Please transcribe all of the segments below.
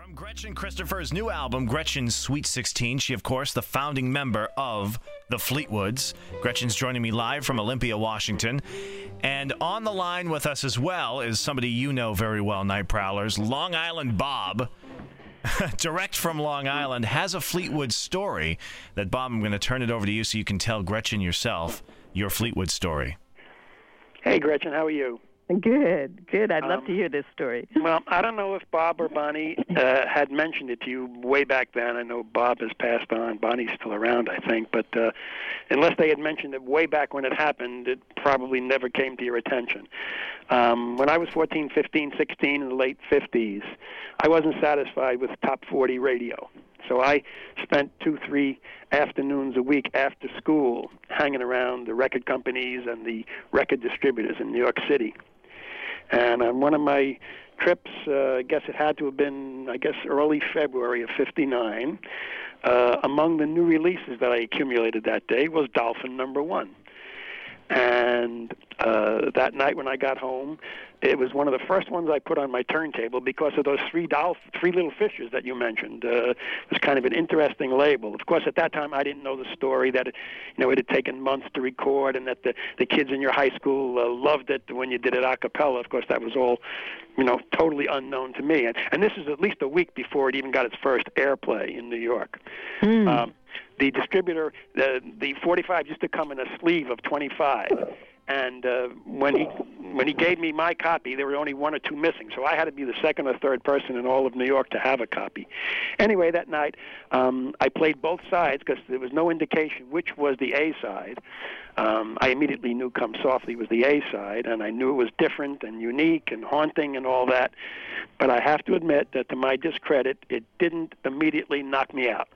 From Gretchen Christopher's new album, Gretchen's Sweet 16, she, of course, the founding member of the Fleetwoods. Gretchen's joining me live from Olympia, Washington. And on the line with us as well is somebody you know very well, Night Prowlers, Long Island Bob. Direct from Long Island, has a Fleetwood story that, Bob, I'm going to turn it over to you so you can tell Gretchen yourself your Fleetwood story. Hey, Gretchen, how are you? Good. I'd love to hear this story. Well, I don't know if Bob or Bonnie had mentioned it to you way back then. I know Bob has passed on. Bonnie's still around, I think. But unless they had mentioned it way back when it happened, it probably never came to your attention. When I was 14, 15, 16 in the late 50s, I wasn't satisfied with top 40 radio. So I spent 2-3 afternoons a week after school hanging around the record companies and the record distributors in New York City. And on one of my trips, I guess it had to have been, early February of 59, among the new releases that I accumulated that day was Dolphin #1. And that night when I got home, it was one of the first ones I put on my turntable because of those three little fishes that you mentioned. It was kind of an interesting label. Of course, at that time, I didn't know the story that it had taken months to record, and that the kids in your high school loved it when you did it a cappella. Of course, that was all, totally unknown to me. And this is at least a week before it even got its first airplay in New York. The distributor, the 45 used to come in a sleeve of 25. And when he gave me my copy, there were only one or two missing, so I had to be the second or third person in all of New York to have a copy. Anyway, that night I played both sides because there was no indication which was the A side. I immediately knew "Come Softly" was the A side, and I knew it was different and unique and haunting and all that. But I have to admit that, to my discredit, it didn't immediately knock me out.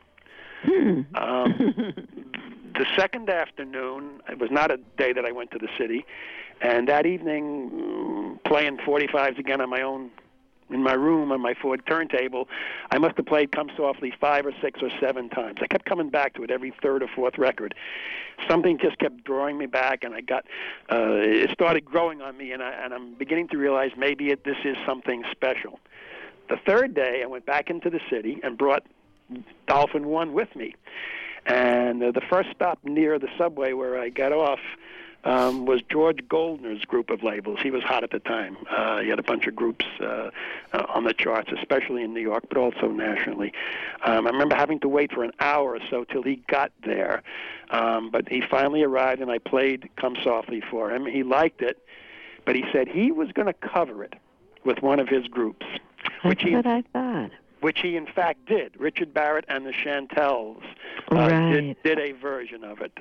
The second afternoon, it was not a day that I went to the city, and that evening, playing 45s again on my own, in my room on my Ford turntable, I must have played "Come Softly" 5 or 6 or 7 times. I kept coming back to it every third or fourth record. Something just kept drawing me back, and it started growing on me, and I'm beginning to realize maybe this is something special. The third day, I went back into the city and brought Dolphin 1 with me. And the first stop near the subway where I got off was George Goldner's group of labels. He was hot at the time. He had a bunch of groups on the charts, especially in New York, but also nationally. I remember having to wait for an hour or so till he got there. But he finally arrived, and I played "Come Softly" for him. He liked it, but he said he was going to cover it with one of his groups. That's what I thought. Which he, in fact, did. Richard Barrett and the Chantels did a version of it.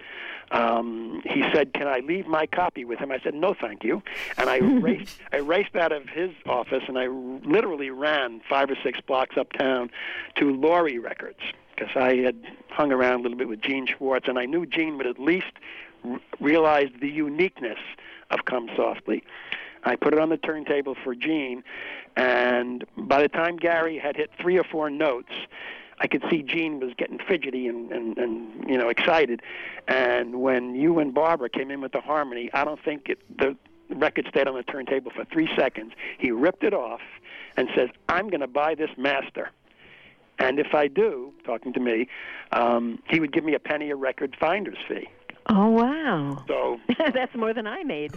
He said, "Can I leave my copy with him?" I said, "No, thank you." And I raced out of his office, and I literally ran 5 or 6 blocks uptown to Laurie Records, because I had hung around a little bit with Gene Schwartz, and I knew Gene would at least realize the uniqueness of "Come Softly." I put it on the turntable for Gene, and by the time Gary had hit 3 or 4 notes, I could see Gene was getting fidgety and excited. And when you and Barbara came in with the harmony, I don't think the record stayed on the turntable for 3 seconds. He ripped it off and says, "I'm going to buy this master. And if I do," talking to me, he would give me a penny a record finder's fee. Oh, wow. So that's more than I made.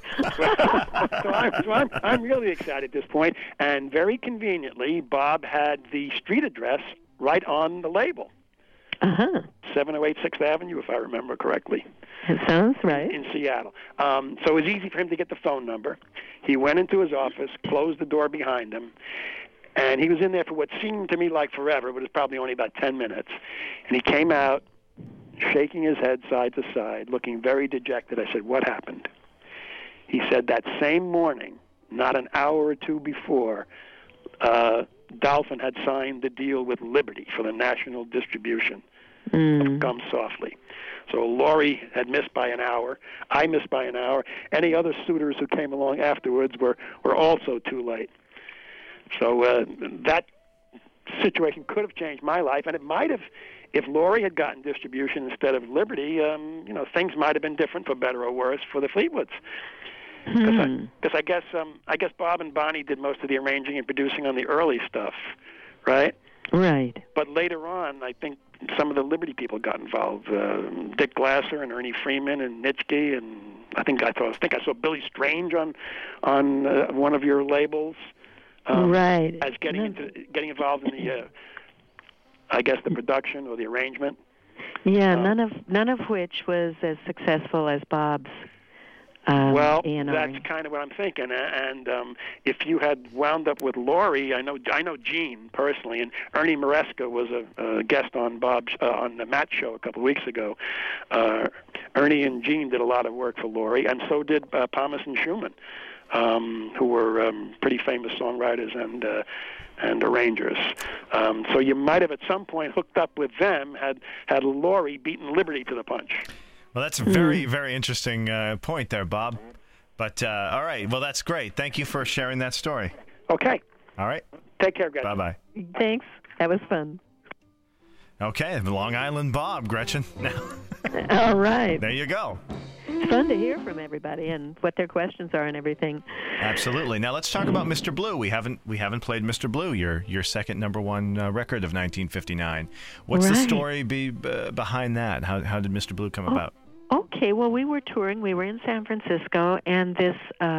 so I'm really excited at this point. And very conveniently, Bob had the street address right on the label. 708 6th Avenue, if I remember correctly. It sounds right. In Seattle. So it was easy for him to get the phone number. He went into his office, closed the door behind him, and he was in there for what seemed to me like forever, but it was probably only about 10 minutes. And he came out, shaking his head side to side, looking very dejected. I said, "What happened?" He said that same morning, not an hour or two before, Dolphin had signed the deal with Liberty for the national distribution of "Come Softly." So Laurie had missed by an hour. I missed by an hour. Any other suitors who came along afterwards were also too late. So that situation could have changed my life, and it might have. If Laurie had gotten distribution instead of Liberty, things might have been different, for better or worse, for the Fleetwoods. Because I guess Bob and Bonnie did most of the arranging and producing on the early stuff. right? Right. But later on, I think some of the Liberty people got involved. Dick Glasser and Ernie Freeman and Nitschke, and I think I saw Billy Strange on one of your labels. Right. As getting involved in the, I guess, the production or the arrangement. Yeah, none of which was as successful as Bob's. Well, A&R. that's kind of what I'm thinking. And if you had wound up with Laurie, I know Gene personally, and Ernie Maresca was a guest on on the Matt show a couple of weeks ago. Ernie and Gene did a lot of work for Laurie, and so did Thomas and Schumann, who were pretty famous songwriters and arrangers. So you might have at some point hooked up with them had Laurie beaten Liberty to the punch. Well, that's a very, very interesting point there, Bob. But, all right. Well, that's great. Thank you for sharing that story. Okay. All right. Take care, guys. Bye-bye. Thanks. That was fun. Okay. Long Island Bob, Gretchen. All right. There you go. It's fun to hear from everybody and what their questions are and everything. Absolutely. Now let's talk about Mr. Blue. We haven't played Mr. Blue, your second #1 record of 1959. What's the story behind that? How did Mr. Blue come about? Okay, well, we were touring. We were in San Francisco, and this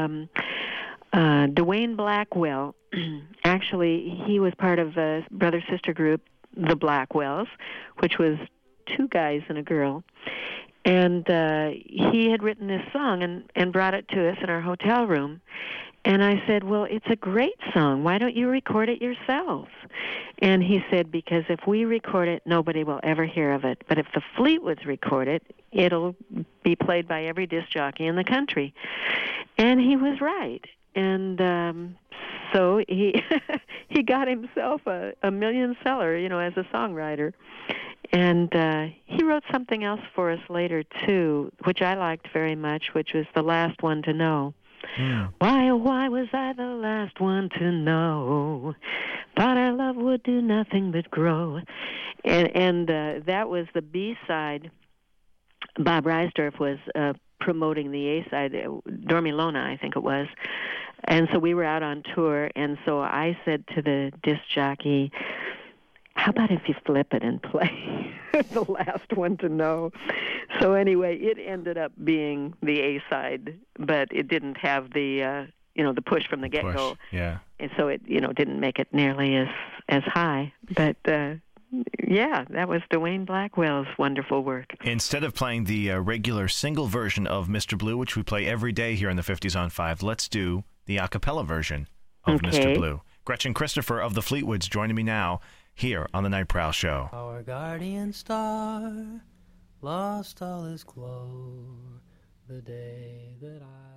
Dwayne Blackwell, actually, he was part of a brother-sister group, the Blackwells, which was 2 guys and a girl. And he had written this song and brought it to us in our hotel room. And I said, well, it's a great song. Why don't you record it yourselves? And he said, because if we record it, nobody will ever hear of it. But if the Fleetwoods record it, it'll be played by every disc jockey in the country. And he was right. And so he he got himself a million seller, as a songwriter. And he wrote something else for us later, too, which I liked very much, which was The Last One to Know. Mm. Why, oh, why was I the last one to know? Thought our love would do nothing but grow. And that was the B-side. Bob Reisdorf was promoting the A-side, Dormilona, I think it was. And so we were out on tour, and so I said to the disc jockey, how about if you flip it and play The Last One to Know? So anyway, it ended up being the A-side, but it didn't have the, the push from the get-go. Yeah. And so it, didn't make it nearly as high. But, yeah, that was Dwayne Blackwell's wonderful work. Instead of playing the regular single version of Mr. Blue, which we play every day here in the 50s on 5, let's do the a cappella version of Mr. Blue. Gretchen Christopher of the Fleetwoods joining me now here on the Night Prowl Show. Our guardian star lost all his glow the day that I